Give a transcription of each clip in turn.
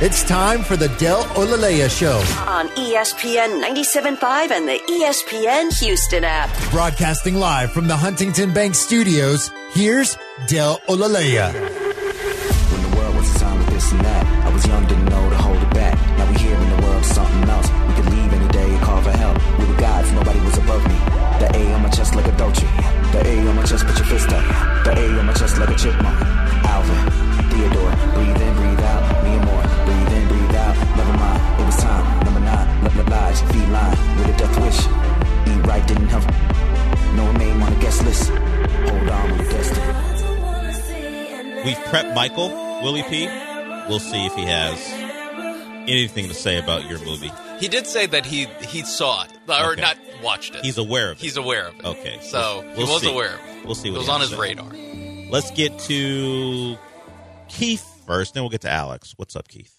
It's time for the Del Olaleya Show on ESPN 97.5 and the ESPN Houston app. Broadcasting live from the Huntington Bank Studios, here's Del Olaleya. When the world was a time with this and that, I was young, didn't know to hold it back. Now we here in the world, something else. We could leave any day and call for help. We were gods, nobody was above me. The A on my chest like a Dolce. The A on my chest, put your fist up. The A on my chest like a chipmunk. Alvin, Theodore, breathe in, breathe out. Me and more, breathe in, breathe out. Never mind, it was time. Number 9, let the lies, feline with a death wish. Eat right, didn't have no name on the guest list. Hold on with your destiny. We've prepped Michael, Willie P. We'll see if he has anything to say about your movie. He did say that he saw it, or Okay. not watched it. He's aware of it. He's aware of it. Okay. So We'll he was see. aware of it. We'll see what it was he on has his to say. radar. Let's get to Keith first, then we'll get to Alex. What's up, Keith?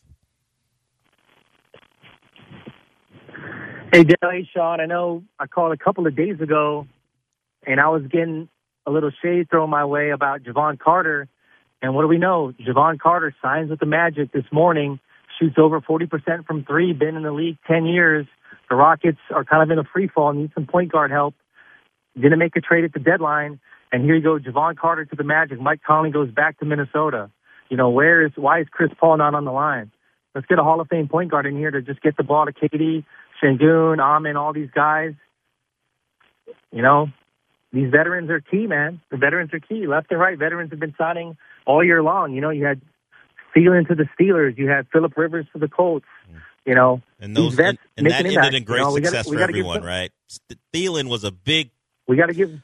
Hey, Dale, hey, Sean. I know I called a couple of days ago, and I was getting a little shade thrown my way about Javon Carter. And what do we know? Javon Carter signs with the Magic this morning, shoots over 40% from three, been in the league 10 years. The Rockets are kind of in a free fall, need some point guard help. Didn't make a trade at the deadline. And here you go, Javon Carter to the Magic. Mike Conley goes back to Minnesota. You know, why is Chris Paul not on the line? Let's get a Hall of Fame point guard in here to just get the ball to KD, Şengün, Amin, all these guys. You know, these veterans are key, man. The veterans are key. Left and right, veterans have been signing all year long. You know, you had Thielen to the Steelers. You had Phillip Rivers to the Colts. You know, And those vets and that making ended impact. in great You know, success we for gotta everyone, give right? Thielen was a big We got to give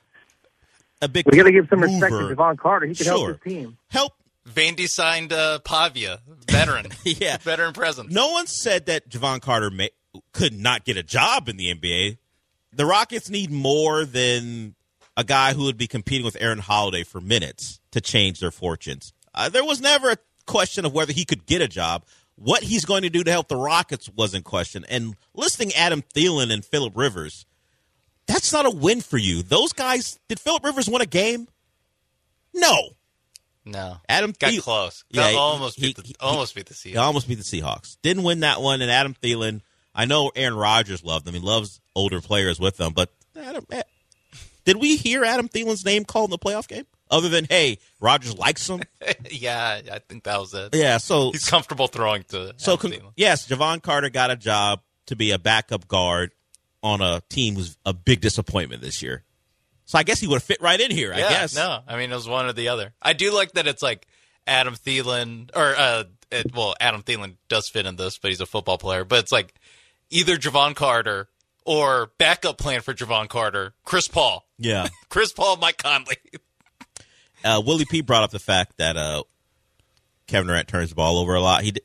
some respect mover. to Javon Carter. He can help Sure. his team. Help. Vandy signed Pavia, veteran. Yeah. Veteran presence. No one said that Javon Carter could not get a job in the NBA. The Rockets need more than a guy who would be competing with Aaron Holiday for minutes to change their fortunes. There was never a question of whether he could get a job. What he's going to do to help the Rockets was in question. And listing Adam Thielen and Phillip Rivers, that's not a win for you. Those guys, did Phillip Rivers win a game? No. No. Adam got Thielen, close. Yeah, Almost beat the Seahawks. He almost beat the Seahawks. Didn't win that one. And Adam Thielen, I know Aaron Rodgers loved him. He loves older players with them. But did we hear Adam Thielen's name called in the playoff game? Other than, hey, Rodgers likes him? Yeah, I think that was it. Yeah, so he's comfortable throwing to yes, Javon Carter got a job to be a backup guard on a team who's a big disappointment this year. So I guess he would have fit right in here, I guess. No, I mean, it was one or the other. I do like that it's like Adam Thielen, or, Adam Thielen does fit in this, but he's a football player. But it's like either Javon Carter or backup plan for Javon Carter, Chris Paul. Yeah. Chris Paul, Mike Conley. Willie P brought up the fact that Kevin Durant turns the ball over a lot. He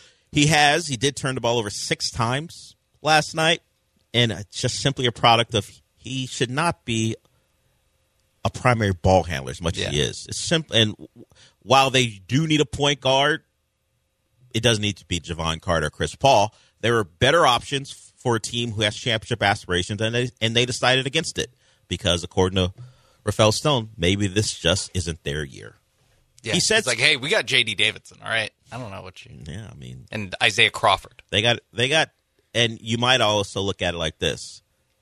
did turn the ball over 6 times last night, and it's just simply a product of he should not be a primary ball handler as much as he is. It's simple, and while they do need a point guard, it doesn't need to be Javon Carter or Chris Paul. There are better options for a team who has championship aspirations, and they decided against it because, according to Rafael Stone, maybe this just isn't their year. Yeah, he said, it's like, hey, we got J.D. Davidson, all right? I don't know what you... Yeah, I mean... And Isaiah Crawford. They got, and you might also look at it like this.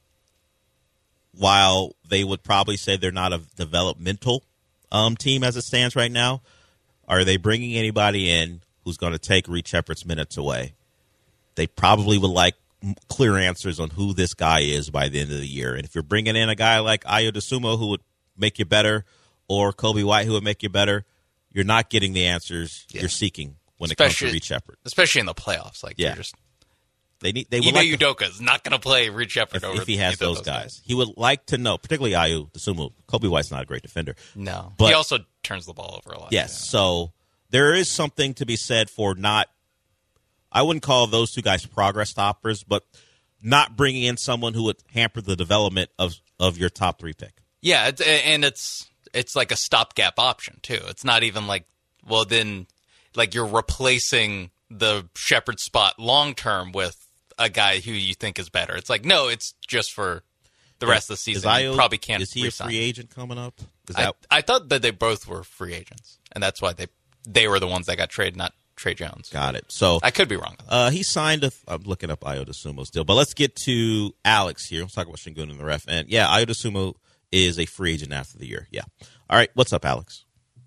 While they would probably say they're not a developmental team as it stands right now, are they bringing anybody in who's going to take Reed Shepherd's minutes away? They probably would like clear answers on who this guy is by the end of the year. And if you're bringing in a guy like Ayo Dosunmu who would make you better, or Kobe White who would make you better, you're not getting the answers you're seeking when it comes to Reed Shepherd. Especially in the playoffs. Like, you're just... They would Ime Udoka is not going to play Reed Shepherd if he has those guys. He would like to know, particularly Ayo Dosunmu. Kobe White's not a great defender. No. But he also turns the ball over a lot. Yes. So there is something to be said for not, I wouldn't call those two guys progress stoppers, but not bringing in someone who would hamper the development of your top 3 pick. Yeah, it's like a stopgap option, too. It's not even like, well, then, like, you're replacing the Shepherd spot long-term with a guy who you think is better. It's like, no, it's just for the rest of the season. You probably can't Is he re-sign. a free agent coming up? I thought that they both were free agents, and that's why they were the ones that got traded, not Trey Jones. Got it. So I could be wrong. he signed I'm looking up Ayo DeSumo's deal, but let's get to Alex here. Let's talk about Şengün and the ref. And yeah, Ayo DeSumo is a free agent after the year. Yeah. All right. What's up, Alex?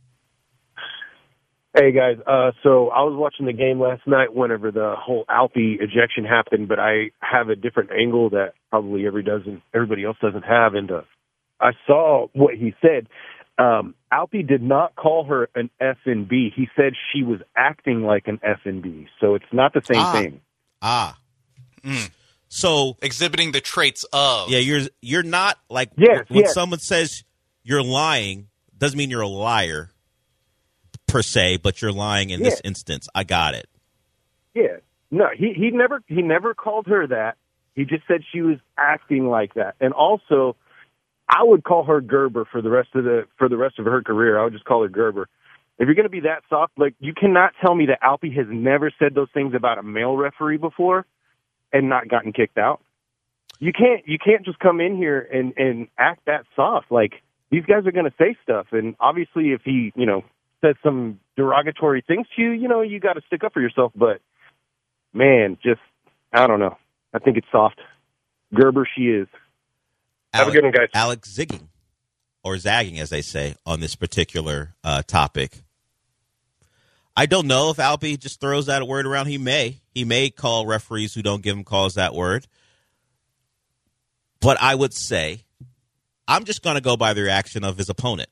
Hey guys, so I was watching the game last night whenever the whole Alpi ejection happened, but I have a different angle that probably everybody else doesn't have, and I saw what he said. Alpi did not call her an F&B. He said she was acting like an F&B, so it's not the same thing. So exhibiting the traits of. Yeah, you're not like when someone says you're lying, doesn't mean you're a liar per se, but you're lying in this instance. I got it. Yeah. No, he never called her that. He just said she was acting like that. And also, I would call her Gerber for the rest of her career. I would just call her Gerber. If you're going to be that soft, like, you cannot tell me that Alpi has never said those things about a male referee before and not gotten kicked out. You can't just come in here and act that soft. Like, these guys are going to say stuff, and obviously if he, says some derogatory things to you, you got to stick up for yourself. But, man, I don't know. I think it's soft. Gerber she is. Have a good one, guys. Alex zigging, or zagging, as they say, on this particular topic. I don't know if Alpi just throws that word around. He may call referees who don't give him calls that word. But I would say, I'm just going to go by the reaction of his opponent.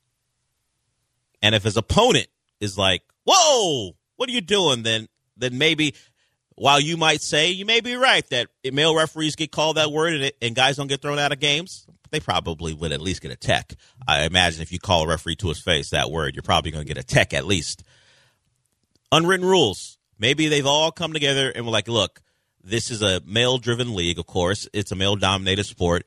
And if his opponent is like, whoa, what are you doing? Then maybe, while you might say you may be right that male referees get called that word and guys don't get thrown out of games, they probably would at least get a tech. I imagine if you call a referee to his face that word, you're probably going to get a tech at least. Unwritten rules. Maybe they've all come together and were like, look, this is a male-driven league, of course. It's a male-dominated sport.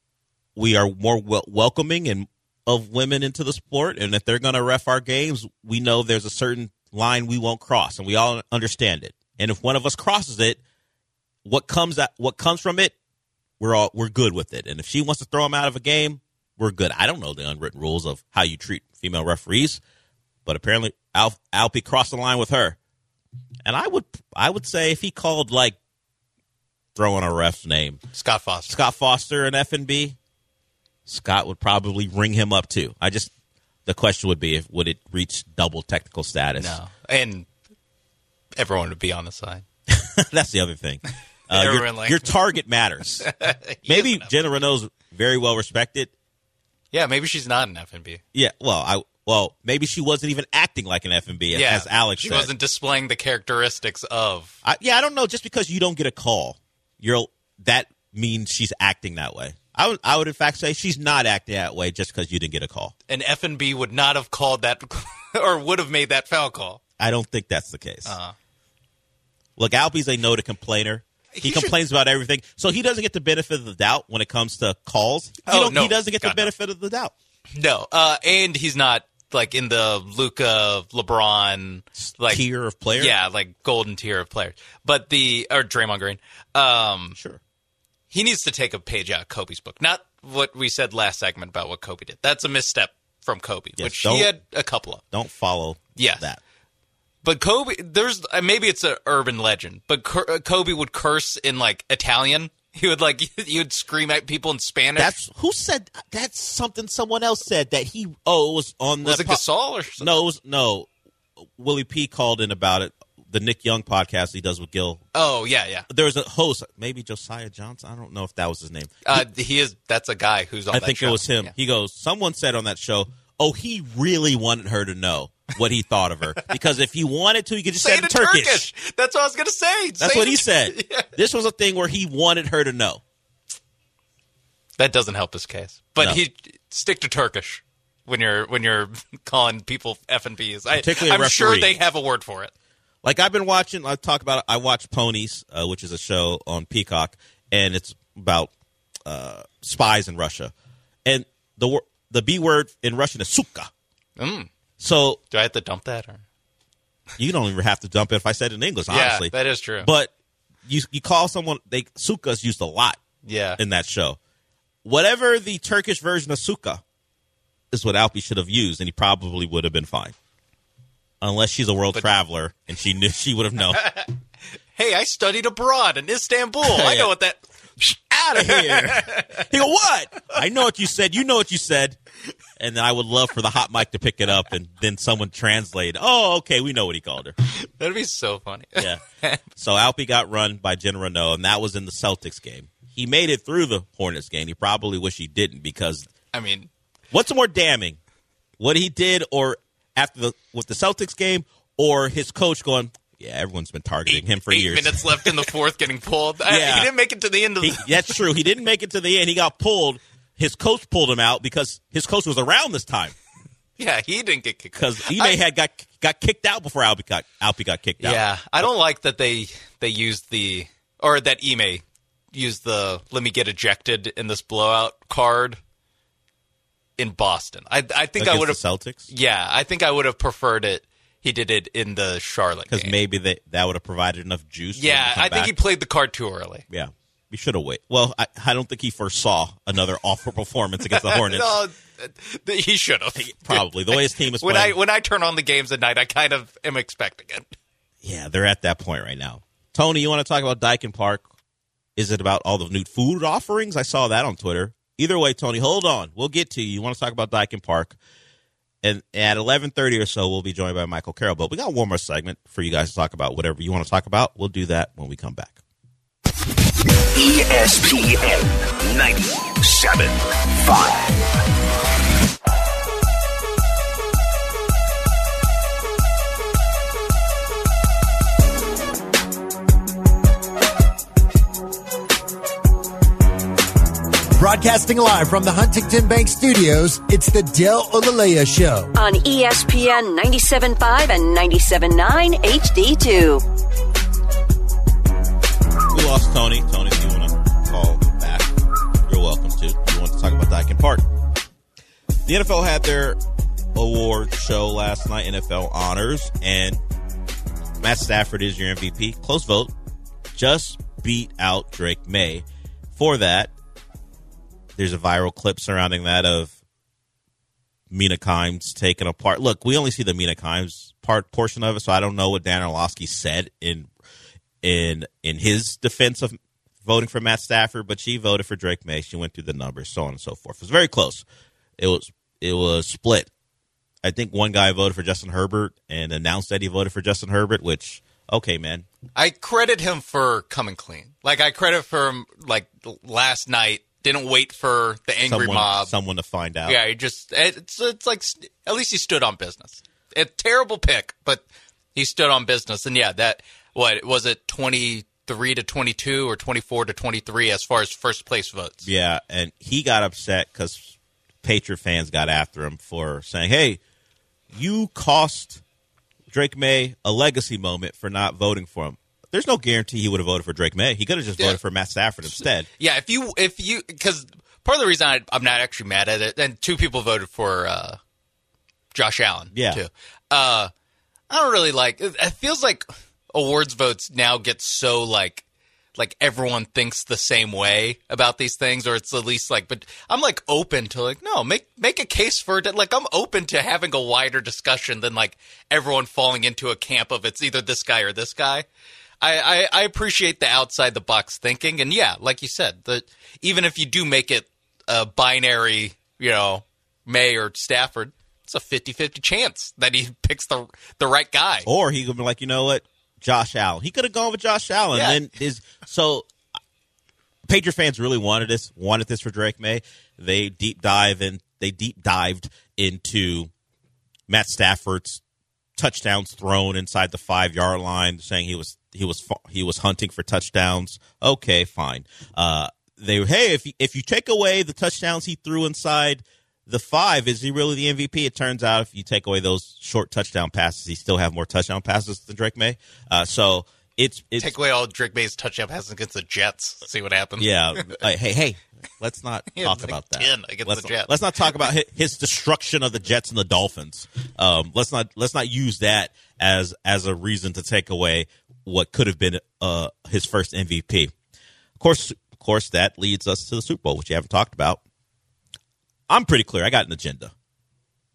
We are more welcoming and of women into the sport, and if they're going to ref our games, we know there's a certain line we won't cross, and we all understand it. And if one of us crosses it, what comes from it, we're good with it. And if she wants to throw him out of a game, we're good. I don't know the unwritten rules of how you treat female referees, but apparently Alpi crossed the line with her. And I would say if he called, like, throwing a ref's name, Scott Foster an F&B, Scott would probably ring him up too. The question would be, would it reach double technical status? No, and everyone would be on the side. That's the other thing. Your target matters. Maybe Jenna Renault's very well respected. Yeah, maybe she's not an F&B. Yeah, well, maybe she wasn't even acting like an F&B, as Alex said. She wasn't displaying the characteristics of. I don't know. Just because you don't get a call, that means she's acting that way. I would in fact say she's not acting that way just because you didn't get a call. An F&B would not have called that or would have made that foul call. I don't think that's the case. Look, Alpi's a noted complainer. He complains about everything. So he doesn't get the benefit of the doubt when it comes to calls. He doesn't get the benefit of the doubt. No. And he's not like in the Luka, LeBron tier of players. Yeah, like golden tier of players. But or Draymond Green. Sure. He needs to take a page out of Kobe's book. Not what we said last segment about what Kobe did. That's a misstep from Kobe, which he had a couple of. Don't follow that. But Kobe, maybe it's an urban legend, but Kobe would curse in like Italian. He would scream at people in Spanish. That's something someone else said that it was on the. Was it Gasol or something? No. Willie P called in about it. The Nick Young podcast he does with Gil. Oh, yeah. There's a host, maybe Josiah Johnson. I don't know if that was his name. That's a guy who's on that show. I think it was him. Yeah. He goes, someone said on that show, he really wanted her to know what he thought of her. Because if he wanted to, he could just say it in Turkish. That's what I was going to say. That's what he said. Yeah. This was a thing where he wanted her to know. That doesn't help his case. But he stick to Turkish when you're calling people F&Bs. I'm sure they have a word for it. Like I've been watching, I watch Ponies, which is a show on Peacock, and it's about spies in Russia. And the B word in Russian is suka. So do I have to dump that? Or? You don't even have to dump it if I said it in English, honestly. Yeah, that is true. But you call someone, suka's used a lot in that show. Whatever the Turkish version of suka is what Alpi should have used, and he probably would have been fine. Unless she's a world traveler and she knew, she would have known. Hey, I studied abroad in Istanbul. I know what that. Out of here. He go, what? I know what you said. You know what you said. And then I would love for the hot mic to pick it up and then someone translate. Oh, okay, we know what he called her. That'd be so funny. Yeah. So Alpi got run by Jen Renault, and that was in the Celtics game. He made it through the Hornets game. He probably wish he didn't because, I mean, what's more damning? What he did or after with the Celtics game or his coach going, yeah, everyone's been targeting him for years. 8 minutes left in the fourth getting pulled. Yeah. He didn't make it to the end of the That's true. He didn't make it to the end. He got pulled. His coach pulled him out because his coach was around this time. Yeah, he didn't get kicked out. Because Ime had got kicked out before Alpi got kicked out. Yeah, I don't like that they used that Ime used the let me get ejected in this blowout card in Boston. I think Against I would have the Celtics. Yeah, I think I would have preferred it. He did it in the Charlotte game. Because maybe that would have provided enough juice. Yeah, for him to come I think he back. played the card too early. Yeah, he should have waited. Well, I don't think he foresaw another awful performance against the Hornets. No, he should have. Probably the way his team is when playing. I turn on the games at night, I kind of am expecting it. Yeah, they're at that point right now. Tony, you want to talk about Dyken Park? Is it about all the new food offerings? I saw that on Twitter. Either way, Tony, hold on. We'll get to you. You want to talk about Dyken Park? And at 11:30 or so, we'll be joined by Michael Carroll. But we got one more segment for you guys to talk about whatever you want to talk about. We'll do that when we come back. ESPN 97.5. Broadcasting live from the Huntington Bank Studios, it's the Del Olaleya Show. On ESPN 97.5 and 97.9 HD2. We lost Tony. Tony, if you want to call back, you're welcome to. You want to talk about Dyken Park. The NFL had their award show last night, NFL Honors, and Matt Stafford is your MVP. Close vote. Just beat out Drake May. For that, there's a viral clip surrounding that of Mina Kimes taken apart. Look, we only see the Mina Kimes portion of it, so I don't know what Dan Orlovsky said in his defense of voting for Matt Stafford, but she voted for Drake May. She went through the numbers, so on and so forth. It was very close. It was split. I think one guy voted for Justin Herbert and announced that he voted for Justin Herbert, which, okay, man. I credit him for coming clean. Like, I credit for him, like, last night. Didn't wait for the angry mob. Someone to find out. Yeah, it's like at least he stood on business. A terrible pick, but he stood on business. And yeah, that what was it 23-22 or 24-23 as far as first place votes. Yeah, and he got upset because Patriot fans got after him for saying, "Hey, you cost Drake May a legacy moment for not voting for him." There's no guarantee he would have voted for Drake May. He could have just voted for Matt Stafford instead. Yeah, if you, because part of the reason I'm not actually mad at it, and 2 people voted for Josh Allen, too. I don't really like, it feels like awards votes now get so like everyone thinks the same way about these things, or it's at least like, but I'm like open to like, no, make a case for it. Like I'm open to having a wider discussion than like everyone falling into a camp of it's either this guy or this guy. I appreciate the outside the box thinking, and yeah, like you said, even if you do make it a binary, May or Stafford, it's a 50-50 chance that he picks the right guy. Or he could be like, you know what, Josh Allen. He could have gone with Josh Allen. Yeah. And so Patriot fans really wanted this for Drake May. They deep dived into Matt Stafford's touchdowns thrown inside the 5-yard line, saying he was hunting for touchdowns. Okay, fine. If you take away the touchdowns he threw inside the 5, is he really the MVP? It turns out if you take away those short touchdown passes, he still have more touchdown passes than Drake May. So it's take away all Drake May's touchdown passes against the Jets. See what happens. Yeah. Hey. Let's not talk about that. 10 against the Jets. Let's not talk about his destruction of the Jets and the Dolphins. Let's not use that as a reason to take away what could have been his first MVP. Of course, that leads us to the Super Bowl, which you haven't talked about. I'm pretty clear. I got an agenda.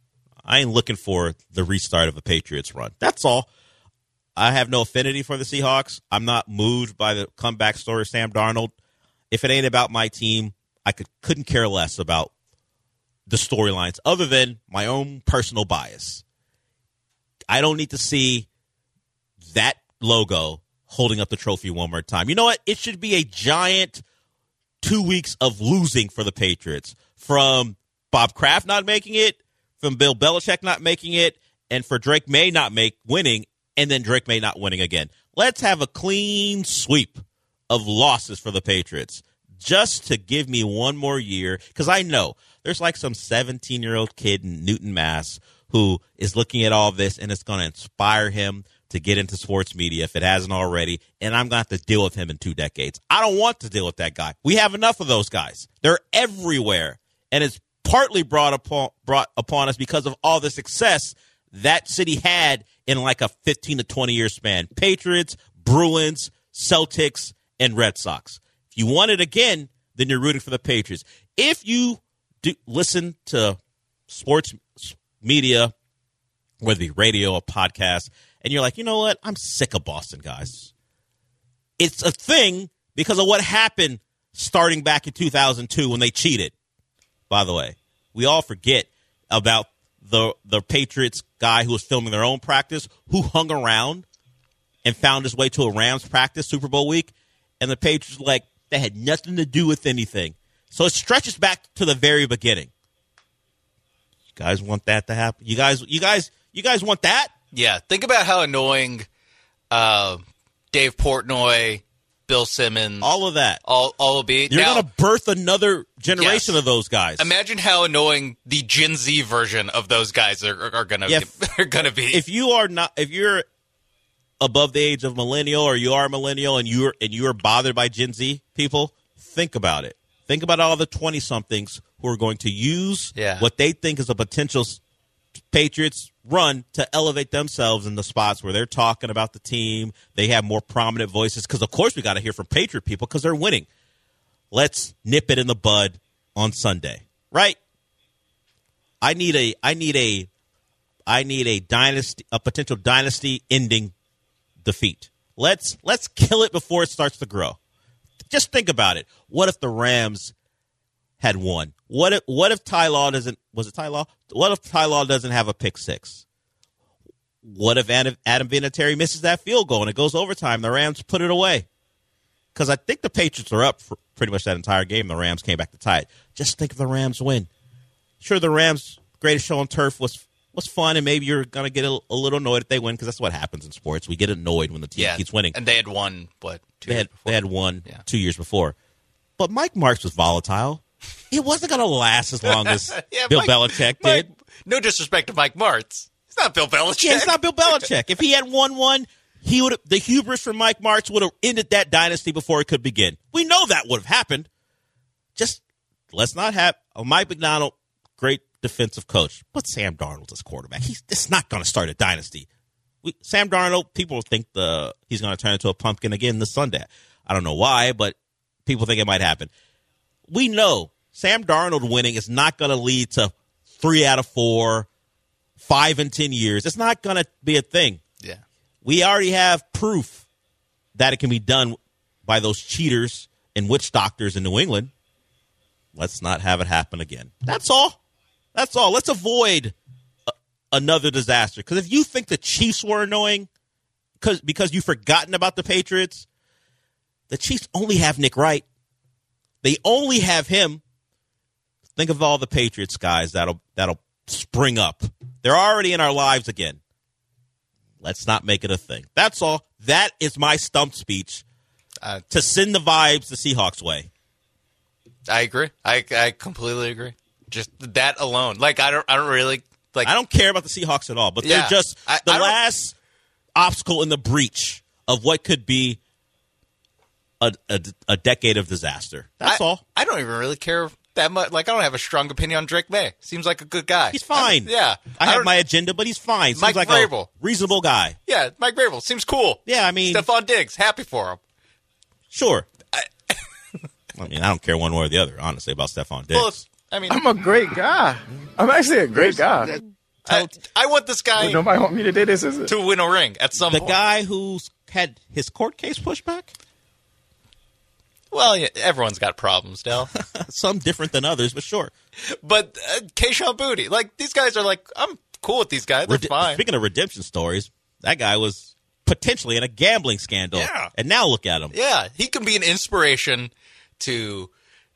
I ain't looking for the restart of a Patriots run. That's all. I have no affinity for the Seahawks. I'm not moved by the comeback story of Sam Darnold. If it ain't about my team, I couldn't care less about the storylines other than my own personal bias. I don't need to see that logo holding up the trophy one more time. You know what? It should be a giant 2 weeks of losing for the Patriots, from Bob Kraft not making it, from Bill Belichick not making it, and for Drake May not winning, and then Drake May not winning again. Let's have a clean sweep of losses for the Patriots just to give me one more year, because I know there's like some 17-year-old kid in Newton, Mass, who is looking at all this, and it's going to inspire him to get into sports media if it hasn't already, and I'm going to have to deal with him in 2 decades. I don't want to deal with that guy. We have enough of those guys. They're everywhere, and it's partly brought upon us because of all the success that city had in like a 15 to 20-year span. Patriots, Bruins, Celtics, and Red Sox. If you want it again, then you're rooting for the Patriots. If you do listen to sports media, whether it be radio or podcast, and you're like, you know what? I'm sick of Boston, guys. It's a thing because of what happened starting back in 2002 when they cheated. By the way, we all forget about the Patriots guy who was filming their own practice, who hung around and found his way to a Rams practice Super Bowl week, and the Patriots were like, that had nothing to do with anything. So it stretches back to the very beginning. You guys want that to happen? You guys want that? Yeah, think about how annoying Dave Portnoy, Bill Simmons, all of that, all will be. You're going to birth another generation of those guys. Imagine how annoying the Gen Z version of those guys are going to be. If you're above the age of millennial, or you are a millennial and you are bothered by Gen Z people, think about it. Think about all the 20-somethings who are going to use what they think is a potential Patriots run to elevate themselves in the spots where they're talking about the team. They have more prominent voices because, of course, we got to hear from Patriot people because they're winning. Let's nip it in the bud on Sunday, right? I need a dynasty, a potential dynasty-ending defeat. Let's kill it before it starts to grow. Just think about it. What if the Rams had won? What if Ty Law doesn't? Was it Ty Law? What if Ty Law doesn't have a pick six? What if Adam Vinatieri misses that field goal and it goes overtime? The Rams put it away. Because I think the Patriots are up for pretty much that entire game. The Rams came back to tie it. Just think if the Rams win. Sure, the Rams' greatest show on turf was fun, and maybe you're going to get a little annoyed if they win, because that's what happens in sports. We get annoyed when the team keeps winning. And they had won, 2 years before? They had won 2 years before. But Mike Marks was volatile. It wasn't going to last as long as Bill Belichick did. No disrespect to Mike Martz. He's not Bill Belichick. Yeah, he's not Bill Belichick. If he had won one, the hubris from Mike Martz would have ended that dynasty before it could begin. We know that would have happened. Just let's not have Mike Macdonald, great defensive coach, but Sam Darnold as quarterback. It's not going to start a dynasty. Sam Darnold, people think he's going to turn into a pumpkin again this Sunday. I don't know why, but people think it might happen. We know Sam Darnold winning is not going to lead to 3 out of 4, 5 in 10 years. It's not going to be a thing. Yeah. We already have proof that it can be done by those cheaters and witch doctors in New England. Let's not have it happen again. That's all. That's all. Let's avoid another disaster. Because if you think the Chiefs were annoying because you've forgotten about the Patriots, the Chiefs only have Nick Wright. They only have him. Think of all the Patriots guys that'll spring up. They're already in our lives again. Let's not make it a thing. That's all. That is my stump speech to send the vibes the Seahawks way. I agree. I completely agree. Just that alone. Like I don't really like. I don't care about the Seahawks at all, but they're just the last obstacle in the breach of what could be a decade of disaster. That's all. I don't even really care that much. Like, I don't have a strong opinion on Drake May. Seems like a good guy. He's fine. I have my agenda, but he's fine. Seems Mike like Vrabel. A reasonable guy. Yeah, Mike Vrabel. Seems cool. Yeah, I mean. Stephon Diggs. Happy for him. Sure. I mean, I don't care one way or the other, honestly, about Stephon Diggs. Well, I mean, I'm a great guy. I'm actually a great guy. I want this guy Nobody want me to do this, is it? to win a ring at some The point. guy who's had his court case pushed back? Well, yeah, everyone's got problems, Del. Some different than others, but sure. But Keyshawn Boutte, like, these guys are like, I'm cool with these guys. They're fine. Speaking of redemption stories, that guy was potentially in a gambling scandal. Yeah. And now look at him. Yeah, he can be an inspiration to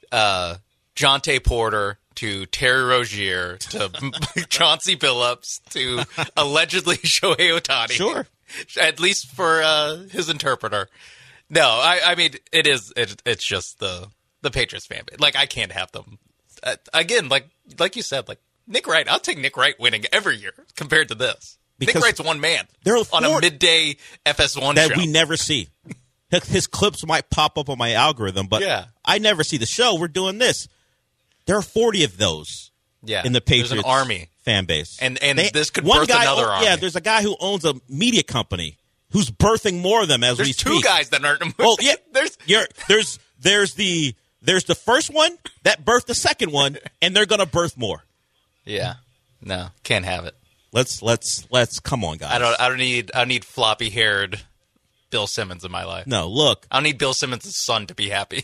Jonte Porter, to Terry Rozier, to Chauncey Billups, to allegedly Shohei Ohtani. Sure. At least for his interpreter. No, I mean, it's just the Patriots fan base. Like, I can't have them. Again, like you said, like, Nick Wright, I'll take Nick Wright winning every year compared to this. Because Nick Wright's one man there are on a midday FS1 that show. we never see. His clips might pop up on my algorithm, but Yeah. I never see the show. We're doing this. There are 40 of those in the Patriots There's an army. fan base. And this could one birth guy, another army. Yeah, there's a guy who owns a media company who's birthing more of them as we There's speak. two guys that aren't. Well, yeah, there's there's the first one that birthed the second one, and they're gonna birth more. Yeah. No, can't have it. Let's come on, guys. I don't need floppy haired Bill Simmons in my life. No, look. I don't need Bill Simmons' son to be happy.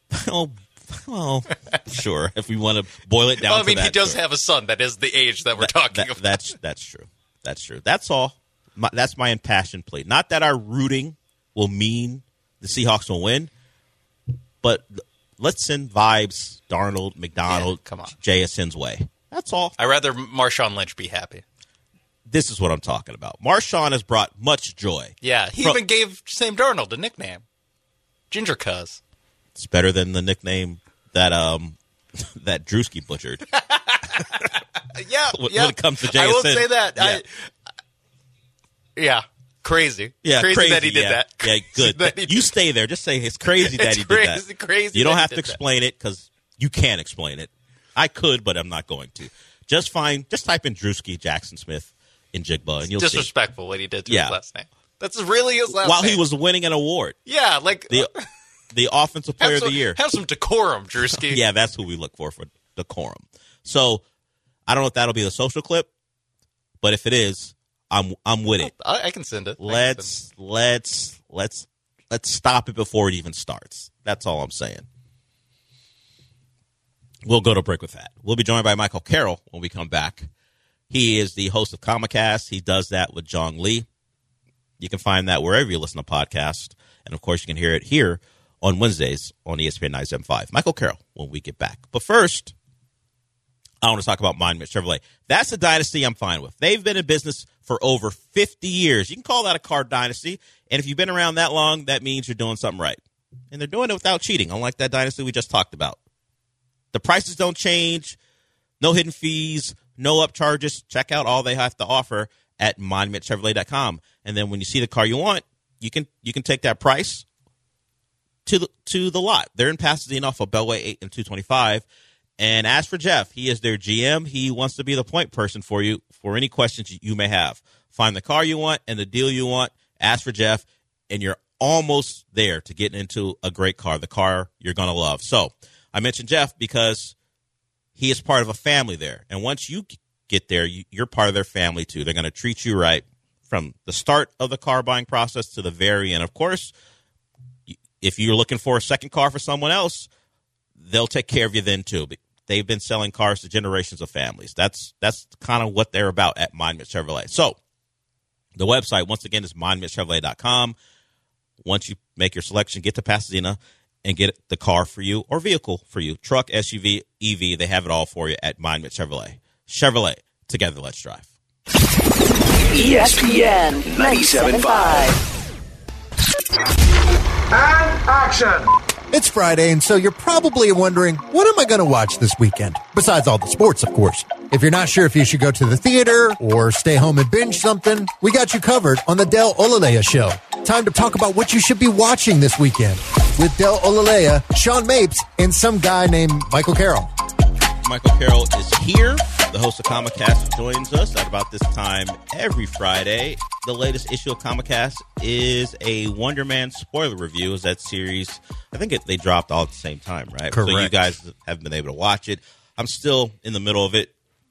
Well, sure. If we want to boil it down, Well, I mean, to that, he does sure. have a son that is the age that we're talking about. That's true. That's true. That's all. That's my impassioned plea. Not that our rooting will mean the Seahawks will win, but let's send vibes Darnold, McDonald, come on. JSN's way. That's all. I'd rather Marshawn Lynch be happy. This is what I'm talking about. Marshawn has brought much joy. Yeah, he even gave Sam Darnold a nickname, Ginger Cuz. It's better than the nickname that that Drewski butchered. Yeah, when it comes to JSN. I will say that. Yeah. Crazy. Yeah, crazy that he did that. Yeah, good. You stay there. Just say it's crazy that he did that. Crazy. You don't have to explain it because you can't explain it. I could, but I'm not going to. Just type in Drewski Jackson Smith in Jigba, and you'll see. Disrespectful what he did to his last name. That's really his last name. While he was winning an award. Yeah, like the offensive player of the year. Have some decorum, Drewski. Yeah, that's who we look for decorum. So I don't know if that'll be the social clip, but if it is, I'm with it. I can send it. Let's stop it before it even starts. That's all I'm saying. We'll go to break with that. We'll be joined by Michael Carroll when we come back. He is the host of Comicast. He does that with Jong Lee. You can find that wherever you listen to podcasts. And, of course, you can hear it here on Wednesdays on ESPN 97.5. Michael Carroll when we get back. But first, I want to talk about Monument Chevrolet. That's a dynasty I'm fine with. They've been in business for over 50 years. You can call that a car dynasty. And if you've been around that long, that means you're doing something right. And they're doing it without cheating, unlike that dynasty we just talked about. The prices don't change. No hidden fees. No upcharges. Check out all they have to offer at monumentchevrolet.com. And then when you see the car you want, you can take that price to the lot. They're in Pasadena off of Beltway 8 and 225. And as for Jeff, he is their GM. He wants to be the point person for you for any questions you may have. Find the car you want and the deal you want. Ask for Jeff, and you're almost there to get into a great car, the car you're going to love. So I mentioned Jeff because he is part of a family there. And once you get there, you're part of their family too. They're going to treat you right from the start of the car buying process to the very end. Of course, if you're looking for a second car for someone else, they'll take care of you then too. They've been selling cars to generations of families. That's kind of what they're about at Monument Chevrolet. So the website, once again, is monumentchevrolet.com. Once you make your selection, get to Pasadena and get the car for you or vehicle for you. Truck, SUV, EV, they have it all for you at Monument Chevrolet. Chevrolet, together let's drive. ESPN 97.5. And action! It's Friday, and so you're probably wondering, what am I going to watch this weekend? Besides all the sports, of course. If you're not sure if you should go to the theater or stay home and binge something, we got you covered on the Del Olalea Show. Time to talk about what you should be watching this weekend with Del Olalea, Sean Mapes, and some guy named Michael Carroll. Michael Carroll is here. The host of Comicast joins us at about this time every Friday. The latest issue of Comicast is a Wonder Man spoiler review. Is that series? I think they dropped all at the same time, right? Correct. So you guys haven't been able to watch it. I'm still in the middle of it.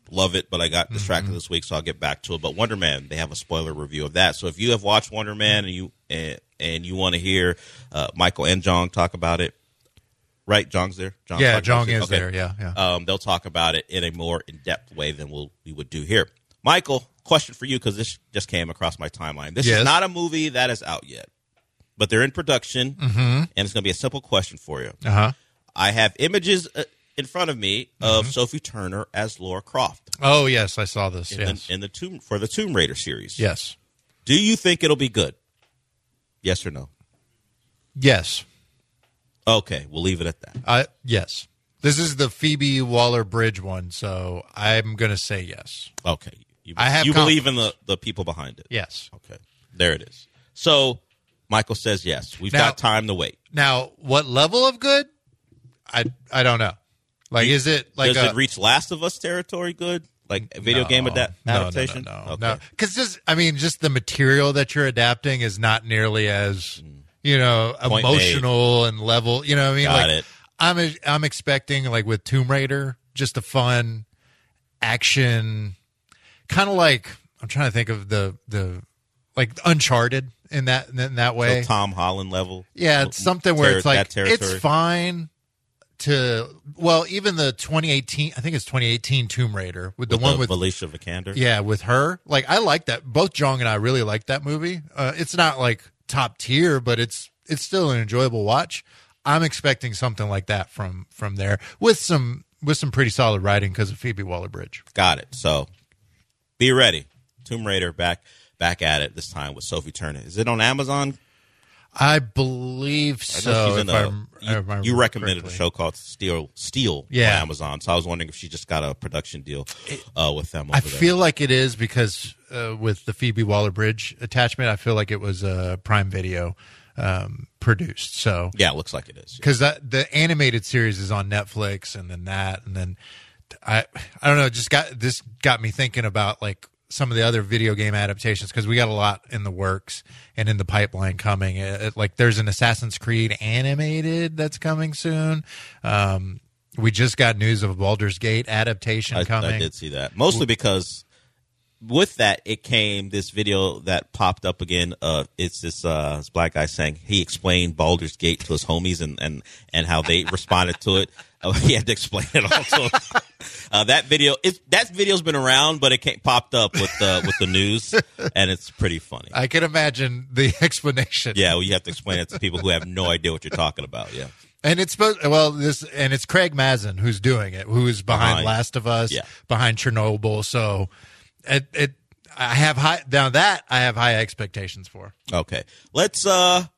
love it, but I got distracted this week, so I'll get back to it. But Wonder Man, they have a spoiler review of that. So if you have watched Wonder Man and you want to hear Michael and Jong talk about it, right? Jong's there. Jong is there. Yeah. They'll talk about it in a more in-depth way than we would do here. Michael, question for you, because this just came across my timeline. This is not a movie that is out yet, but they're in production, and it's going to be a simple question for you. I have images in front of me of Sophie Turner as Lara Croft. Oh yes, I saw this. In the Tomb Raider series. Yes. Do you think it'll be good? Yes or no? Yes. Okay, we'll leave it at that. Yes. This is the Phoebe Waller-Bridge one, so I'm going to say yes. Okay. You confidence. believe in the people behind it? Yes. Okay. There it is. So Michael says yes. We've got time to wait. Now, what level of good? I don't know. Like, is it like does it reach Last of Us territory good? Like a video game adaptation? No. Because just the material that you're adapting is not nearly as Point emotional and level. You know what I mean? Got it. I'm expecting, like with Tomb Raider, just a fun action, kind of like, I'm trying to think of the like Uncharted in that way. So Tom Holland level. Yeah, it's something where it's like it's fine even the 2018, I think it's 2018 Tomb Raider with Alicia Vikander. Yeah, with her. Like, I like that. Both Jong and I really like that movie. It's not like top tier, but it's still an enjoyable watch. I'm expecting something like that from there with some pretty solid writing because of Phoebe Waller-Bridge. Got it. So be ready. Tomb Raider back at it this time with Sophie Turner. Is it on Amazon? I believe so. You recommended a show called Steel on Amazon, so I was wondering if she just got a production deal with them. I feel like it is because with the Phoebe Waller-Bridge attachment, I feel like it was Prime Video produced. So yeah, it looks like it is. Because the animated series is on Netflix, and then I don't know. This got me thinking about like some of the other video game adaptations, because we got a lot in the works and in the pipeline coming. Like there's an Assassin's Creed animated that's coming soon. We just got news of a Baldur's Gate adaptation coming. I did see that. Mostly because with that, it came this video that popped up again. It's this black guy saying he explained Baldur's Gate to his homies and how they responded to it. He had to explain it all to him. That video's been around, but it popped up with the news, and it's pretty funny. I can imagine the explanation. Yeah, well, you have to explain it to people who have no idea what you're talking about. Yeah, and it's Craig Mazin who's doing it, who is behind Last of Us, behind Chernobyl. So I have high expectations for. Okay, let's start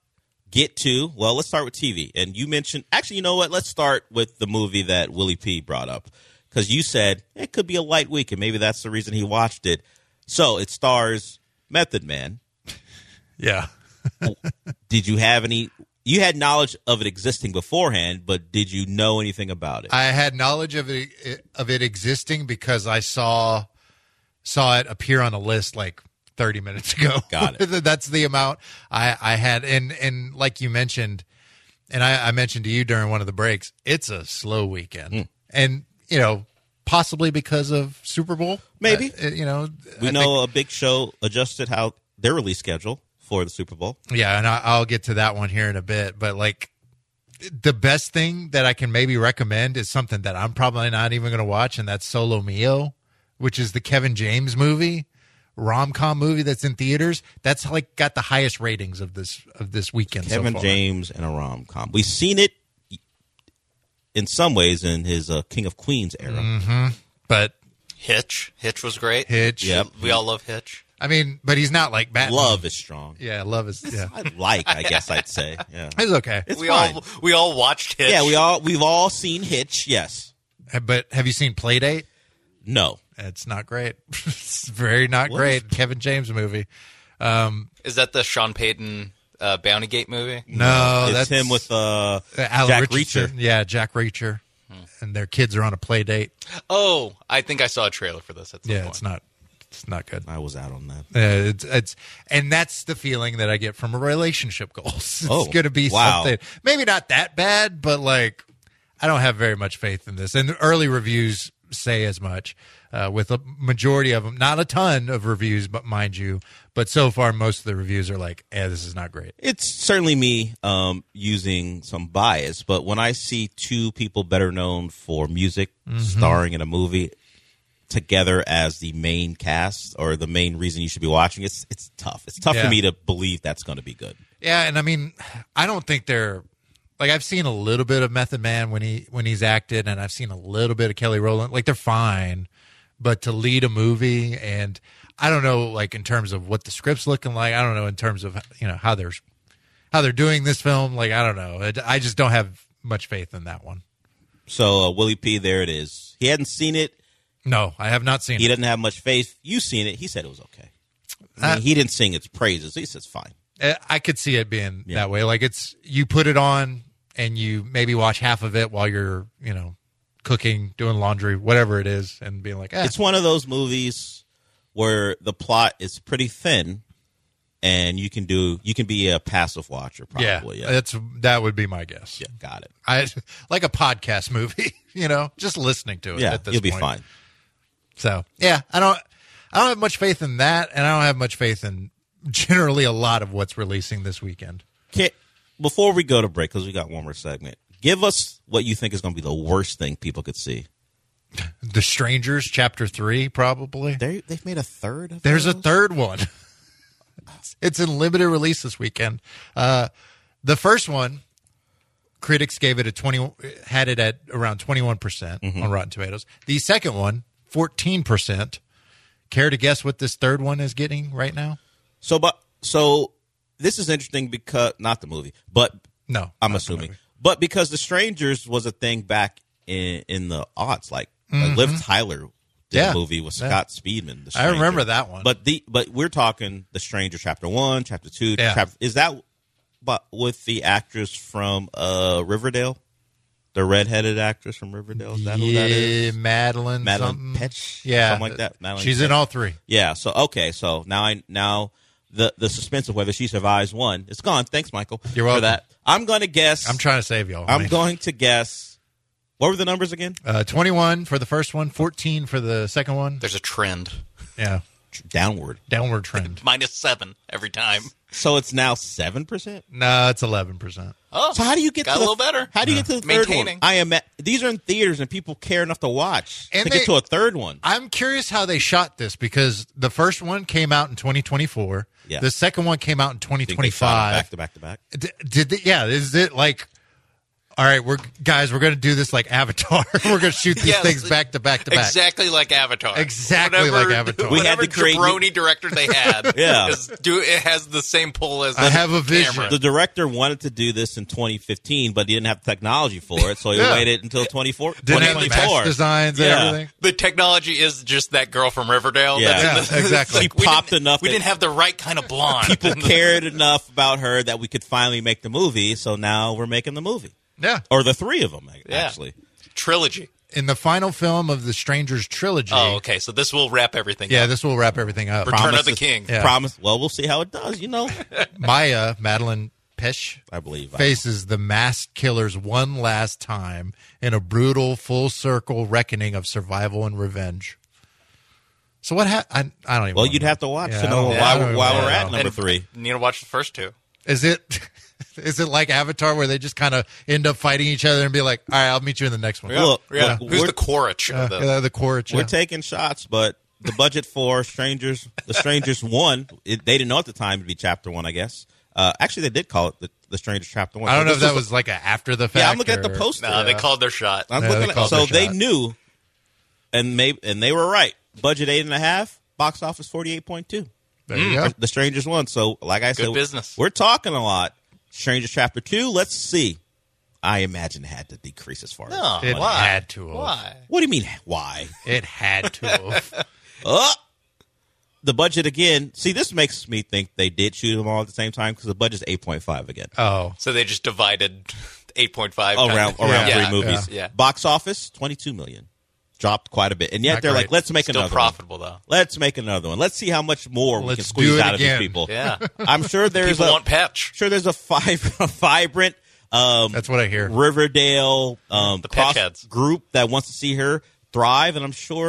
with TV. And you mentioned, actually, you know what? Let's start with the movie that Willie P brought up, because you said it could be a light week, and maybe that's the reason he watched it. So it stars Method Man. Yeah. Did you have you had knowledge of it existing beforehand, but did you know anything about it? I had knowledge of it existing because I saw it appear on a list like 30 minutes ago. Got it. That's the amount I had. And like you mentioned, and I mentioned to you during one of the breaks, it's a slow weekend. And, possibly because of Super Bowl. Maybe. We know a big show adjusted how their release schedule for the Super Bowl. Yeah, and I'll get to that one here in a bit. But, like, the best thing that I can maybe recommend is something that I'm probably not even going to watch, and that's Solo Mio, which is the Kevin James movie. Rom-com movie that's in theaters. That's like got the highest ratings of this weekend. Kevin James and a rom-com. We've seen it in some ways in his King of Queens era. But Hitch was great. Hitch. Yep. We all love Hitch. I mean, but he's not like Batman. Love is strong. Yeah, love is. Yeah, I guess I'd say. Yeah, it's okay. It's we fine. we all watched Hitch. Yeah, we've all seen Hitch. Yes, but have you seen Playdate? No. It's not great. It's very not great. Kevin James movie. Is that the Sean Payton Bountygate movie? No, it's that's him with Alan Jack Richardson. Reacher. Yeah, Jack Reacher, and their kids are on a play date. Oh, I think I saw a trailer for this at some point. It's not good. I was out on that. It's and that's the feeling that I get from a relationship goals. It's going to be wow. something maybe not that bad, but like I don't have very much faith in this. And the early reviews say as much. with a majority of them, not a ton of reviews, but mind you, but so far most of the reviews are like, this is not great. It's certainly me using some bias, but when I see two people better known for music starring in a movie together as the main cast or the main reason you should be watching, it's tough. It's tough for me to believe that's going to be good. Yeah, and I mean, I don't think they're like, I've seen a little bit of Method Man when he's acted, and I've seen a little bit of Kelly Rowland. Like, they're fine, but to lead a movie, and I don't know, like, in terms of what the script's looking like. I don't know in terms of, you know, how they're doing this film. Like, I don't know. I just don't have much faith in that one. So Willie P, there it is. He hadn't seen it. No, I have not seen it. He doesn't have much faith. You've seen it. He said it was okay. I mean, he didn't sing its praises. He says fine. I could see it being that way. Like, it's, you put it on and you maybe watch half of it while you're, you know, cooking, doing laundry, whatever it is, and being like, It's one of those movies where the plot is pretty thin, and you can be a passive watcher, probably. Yeah. That would be my guess. Yeah, got it. I like a podcast movie, you know, just listening to it. Yeah, at this you'll be point. fine. So yeah, I don't have much faith in that, and I don't have much faith in generally a lot of what's releasing this weekend. Before we go to break, because we got one more segment, give us what you think is going to be the worst thing people could see. The Strangers, Chapter 3, probably. They've made a third of There's those? a third one. It's in limited release this weekend. The first one, critics gave it had it at around 21% on Rotten Tomatoes. The second one, 14%. Care to guess what this third one is getting right now? So this is interesting because not the movie, but No, I'm assuming, but because The Strangers was a thing back in the aughts, like Liv Tyler did a movie with Scott Speedman. The I remember Stranger. that one. But we're talking The Stranger Chapter 1, Chapter 2. Is that with the actress from Riverdale? The redheaded actress from Riverdale? Is that who that is? Madeline Madeline Petch? Yeah. Something like that. Madeline She's Petch. in all three. Yeah. So, okay. So now the suspense of whether she survives one, it's gone. Thanks, Michael. You're welcome. For that. I'm going to guess. I'm trying to save y'all. I'm going to guess. What were the numbers again? 21 for the first one, 14 for the second one. There's a trend. Yeah. Downward trend. -7 every time. So it's now 7%. No, it's 11%. Oh, So how do you get got to a little better? How do you get to the third Maintaining. one? These are in theaters and people care enough to watch And to get to a third one. I'm curious how they shot this because the first one came out in 2024. Yeah. The second one came out in Think they shot 2025. them back to back to back. Did they, yeah? Is it like, all right, we're going to do this like Avatar. We're going to shoot these Yes, things back to back to back. Exactly like Avatar. Exactly like Avatar. We had Whatever to create jabroni director they had. Yeah. It has the same pull as the I have a vision. camera. The director wanted to do this in 2015, but he didn't have the technology for it, so he Yeah. waited until Didn't have the 2024. mask designs and Yeah. everything. The technology is just that girl from Riverdale. Yeah. That's in Yeah, exactly. it's She we popped didn't- enough We that- didn't have the right kind of blonde. People cared enough about her that we could finally make the movie, so now we're making the movie. Yeah. Or the three of them, Yeah. actually. Trilogy. In the final film of the Strangers trilogy. Oh, okay. So this will wrap everything Yeah, up. this will wrap everything up. Return of the King. Yeah. Promise. Well, we'll see how it does, Maya, Madeline Pesh, I believe. faces the masked killers one last time in a brutal full circle reckoning of survival and revenge. So what happened? I don't even Well, wanna you'd know. have to watch Yeah, to I know don't- why I don't even we're wanna at know. number And 3. You need to watch the first two. Is it like Avatar where they just kind of end up fighting each other and be like, all right, I'll meet you in the next one? Look, Yeah. look, Who's we're- the Quaritch? of the- The Quaritch. We're Yeah. taking shots, but the budget for The Strangers 1, they didn't know at the time it'd be Chapter 1, I guess. Actually, they did call it the Strangers Chapter 1. I don't know if This that was like a after the fact. Yeah, I'm looking at the or- poster. No, they called their shot. I'm Yeah, looking they at, called so their they shot. knew, and they were right. Budget 8.5, box office 48.2. There you go. The Strangers 1. So, like I said, business. we're talking a lot. Strangers Chapter 2, let's see. I imagine it had to decrease as far as. No, It why? had to have. Why? What do you mean, why? It had to have. The budget again. See, this makes me think they did shoot them all at the same time because the budget's 8.5 again. Oh. So they just divided 8.5 around Yeah. three movies. Yeah. Box office 22 million, dropped quite a bit, and yet Not they're great. like, let's make Still another profitable one. though. Let's make another one. Let's see how much more we Let's can squeeze do it out of these again. people. Yeah. I'm sure there's People a want Patch. sure there's a vibrant That's what I hear. Riverdale The cross Patch heads. group that wants to see her thrive, and I'm sure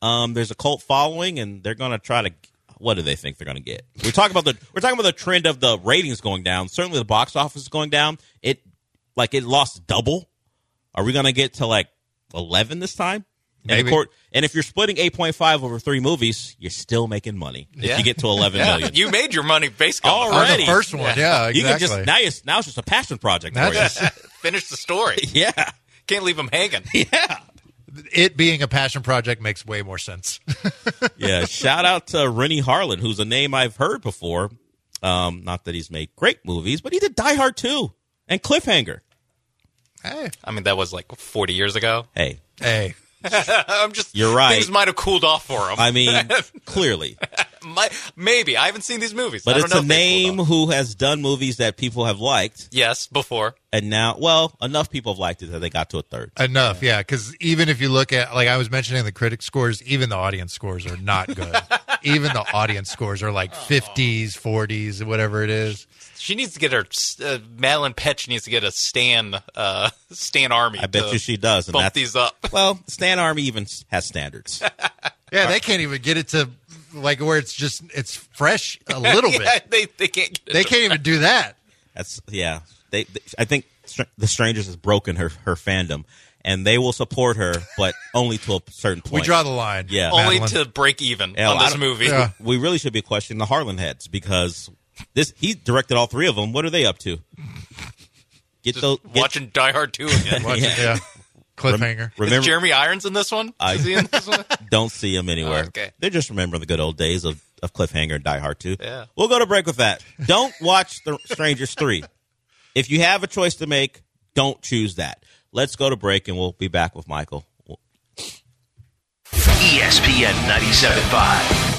There's a cult following, and they're going to try to. What do they think they're going to get? We're talking about the trend of the ratings going down. Certainly, the box office is going down. It lost double. Are we going to get to like 11 this time? Maybe. And if you're splitting 8.5 over 3 movies, you're still making money. If you get to 11 million, You made your money basically Already. On the first one, yeah, exactly. you can just now it's just a passion project for you. Finish the story. Yeah, Can't leave them hanging. yeah. It being a passion project makes way more sense. Yeah, shout out to Rennie Harlan, who's a name I've heard before. Not that he's made great movies, but he did Die Hard 2 and Cliffhanger. Hey. I mean, that was like 40 years ago. Hey, I'm just. You're right. Things might have cooled off for him. I mean, clearly. Maybe. I haven't seen these movies. But I don't it's know a if they name cooled off. who has done movies that people have liked. Yes, before. And now, well, enough people have liked it that they got to a third. Enough, yeah, because even if you look at, like I was mentioning the critic scores, even the audience scores are not good. Even the audience scores are like 50s, 40s, whatever it is. She needs to get her Madeline Petch needs to get a Stan Army. I bet you she does. And bump that's, these up. Well, Stan Army even has standards. Yeah, they can't even get it to like where it's fresh a little Yeah, bit. they can't. Get it They to- can't even do that. That's They I think The Strangers has broken her fandom, and they will support her, but only to a certain point. We draw the line. Yeah. only Madeline. to break even Yeah, on I this don't- movie. Yeah. We really should be questioning the Harlan heads because he directed all 3 of them. What are they up to? Watching Die Hard 2 again. Yeah. Cliffhanger. Remember, Is Jeremy Irons in this one? Is he in this one? don't see them anywhere. Oh, okay. They're just remembering the good old days of Cliffhanger and Die Hard 2. Yeah. We'll go to break with that. Don't watch The Strangers 3. If you have a choice to make, don't choose that. Let's go to break, and we'll be back with Michael. ESPN 97.5.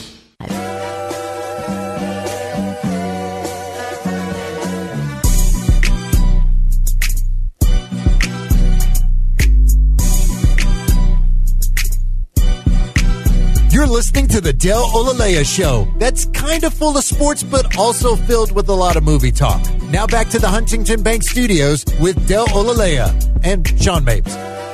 You're listening to the Del Olalea Show. That's kind of full of sports, but also filled with a lot of movie talk. Now back to the Huntington Bank Studios with Del Olalea and Sean Mapes.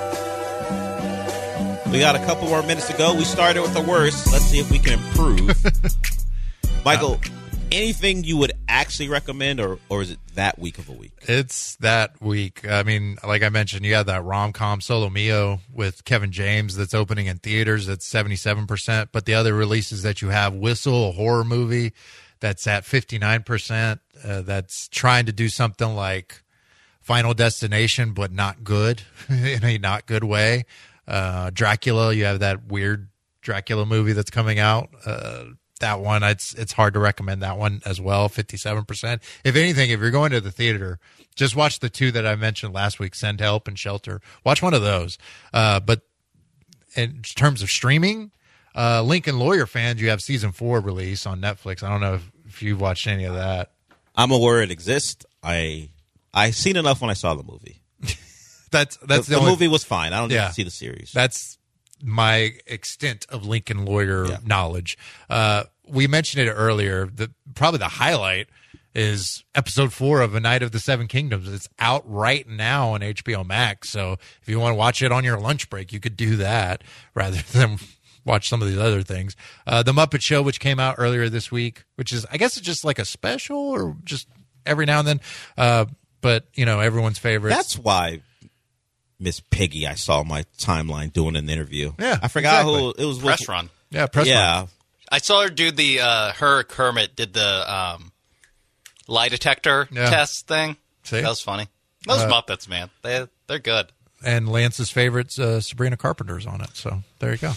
We got a couple more minutes to go. We started with the worst. Let's see if we can improve. Michael, anything you would actually recommend, or is it that week of a week? It's that week. I mean, like I mentioned, you have that rom-com Solo Mio with Kevin James that's opening in theaters at 77%. But the other releases that you have, Whistle, a horror movie that's at 59%. That's trying to do something like Final Destination, but not good, in a not good way. Dracula, you have that weird Dracula movie that's coming out. That one, it's hard to recommend that one as well, 57%. If anything, if you're going to the theater, just watch the 2 that I mentioned last week, Send Help and Shelter. Watch one of those. But in terms of streaming, Lincoln Lawyer fans, you have season 4 release on Netflix. I don't know if you've watched any of that. I'm aware it exists. I seen enough when I saw the movie. That's The only movie was fine. I don't need Yeah. to see the series. That's my extent of Lincoln Lawyer knowledge. We mentioned it earlier. Probably the highlight is episode 4 of A Night of the Seven Kingdoms. It's out right now on HBO Max. So if you want to watch it on your lunch break, you could do that rather than watch some of these other things. The Muppet Show, which came out earlier this week, which is, I guess it's just like a special or just every now and then. But, you know, everyone's favorite. That's why Miss Piggy, I saw my timeline doing an interview. Yeah, I forgot exactly. who it was. Press with. run. Yeah, press Yeah, run. I saw her do the her Kermit did the lie detector test thing. See? That was funny. Those Muppets, man, they're good. And Lance's favorite's Sabrina Carpenter's on it. So there you go.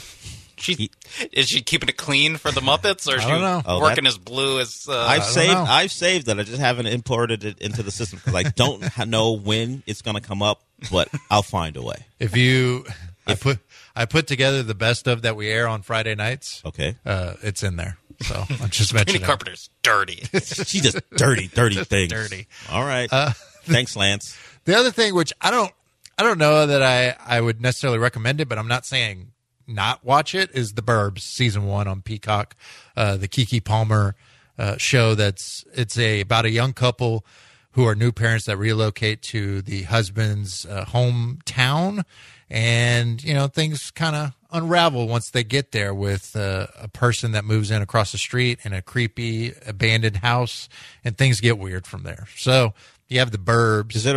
Is she keeping it clean for the Muppets, or is I she don't know. Oh, working as blue as? I've know. saved it. I just haven't imported it into the system because I don't know when it's going to come up, but I'll find a way. If you, I put together the best of that we air on Friday nights. Okay. It's in there. So I'm just Sabrina mentioning. Carpenter's dirty. She just dirty things. Dirty. All right. Thanks, Lance. The other thing, which I don't know that I would necessarily recommend it, but I'm not saying not watch it, is The Burbs season 1 on Peacock, the Keke Palmer show. It's about a young couple who are new parents that relocate to the husband's hometown. And, things kind of unravel once they get there with a person that moves in across the street in a creepy abandoned house, and things get weird from there. So you have The Burbs. Is it a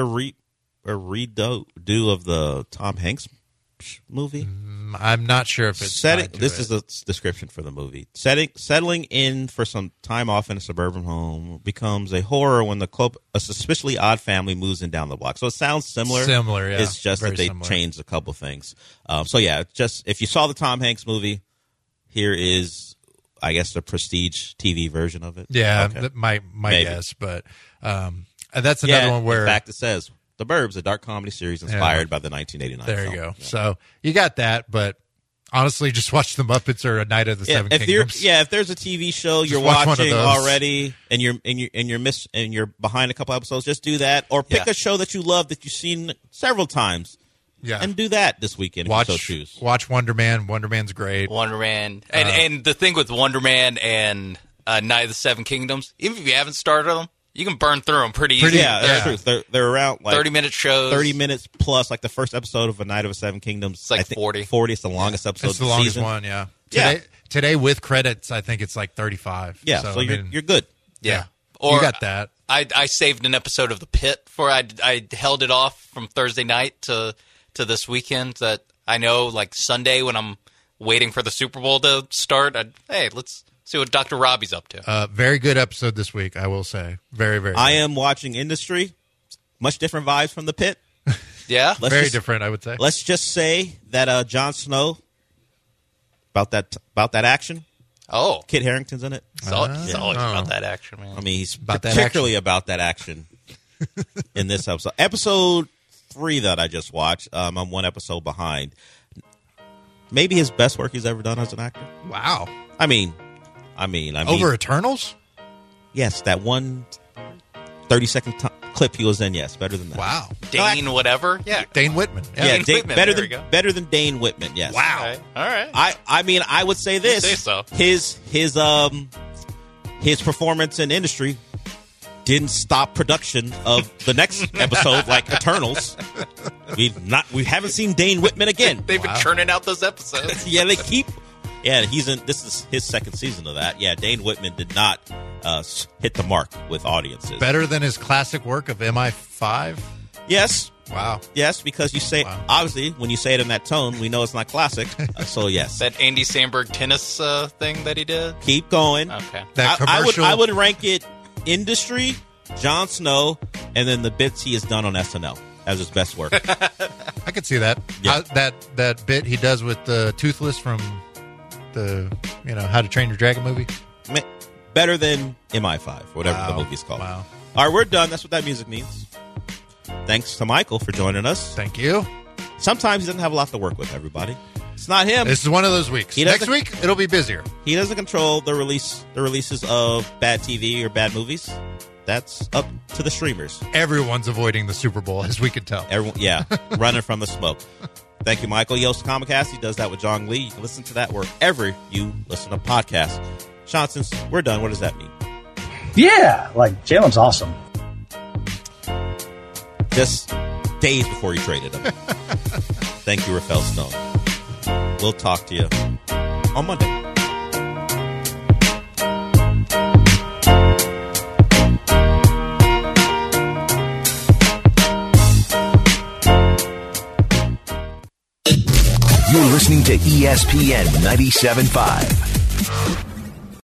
redo of the Tom Hanks movie? I'm not sure if it's this is the description for the movie. Settling in for some time off in a suburban home becomes a horror when a suspiciously odd family moves in down the block. So it sounds similar. Similar, yeah. It's just Very that they similar. changed a couple things. Just if you saw the Tom Hanks movie, here is, I guess, the Prestige TV version of it. Yeah, Okay. my Maybe. guess, but that's another one where in fact, it says The Burbs, a dark comedy series inspired by the 1989 there film. you go. Yeah. So you got that, but honestly, just watch The Muppets or A Night of the Seven Kingdoms. If there's a TV show you're watch one of watching those. already and you're behind a couple episodes, just do that, or pick a show that you love that you've seen several times. Yeah. And do that this weekend if you so choose. Watch Wonder Man. Wonder Man's great. Wonder Man. And the thing with Wonder Man and Night of the Seven Kingdoms, even if you haven't started them, you can burn through them pretty easily. Yeah, that's true. They're around like 30-minute shows. 30 minutes plus, like the first episode of A Night of the Seven Kingdoms. It's like I think 40. 40 is the longest episode It's the of the longest season. one, yeah. Yeah. Today with credits, I think it's like 35. Yeah, so you're good. Yeah. You Or got that. I saved an episode of The Pit for I held it off from Thursday night to this weekend. That I know, like Sunday when I'm waiting for the Super Bowl to start. Let's see what Dr. Robbie's up to. Very good episode this week, I will say. Very, very good. I am watching Industry. Much different vibes from The Pit. Yeah? Very different, I would say. Let's just say that Jon Snow, about that action. Oh. Kit Harington's in it. It's always about that action, man. I mean, he's About that particularly about that action in this episode. Episode 3 that I just watched, I'm one episode behind. Maybe his best work he's ever done as an actor. Wow. I mean, Over Eternals? yes, that one 30-second clip he was in. Yes, better than that. Wow. Dane whatever? Yeah. Dane Whitman. Yeah, Dane Whitman, better there we than go. better than Dane Whitman. Yes. Wow. All right. I mean, I would say this. You say so. His performance in Industry didn't stop production of the next episode, like Eternals. We haven't seen Dane Whitman again. They've been churning out those episodes. Yeah, they keep. Yeah, this is his second season of that. Yeah, Dane Whitman did not hit the mark with audiences. Better than his classic work of MI5? Yes. Wow. Yes, because you say, obviously, when you say it in that tone, we know it's not classic. So, yes. That Andy Samberg tennis thing that he did? Keep going. Okay. That commercial. I would rank it Industry, Jon Snow, and then the bits he has done on SNL as his best work. I could see that. Yeah. That bit he does with the Toothless from the How to Train Your Dragon movie. Better than MI5, whatever the movie's called. Wow. All right, we're done. That's what that music means. Thanks to Michael for joining us. Thank you. Sometimes he doesn't have a lot to work with, everybody. It's not him. This is one of those weeks. He Next doesn't- week, it'll be busier. He doesn't control the releases of bad TV or bad movies. That's up to the streamers. Everyone's avoiding the Super Bowl, as we can tell. Everyone, yeah, running from the smoke. Thank you, Michael. He hosts Comicast. He does that with John Lee. You can listen to that wherever you listen to podcasts. Sean, since we're done, what does that mean? Yeah, like Jalen's awesome. Just days before you traded him. Thank you, Rafael Stone. We'll talk to you on Monday. You're listening to ESPN 97.5.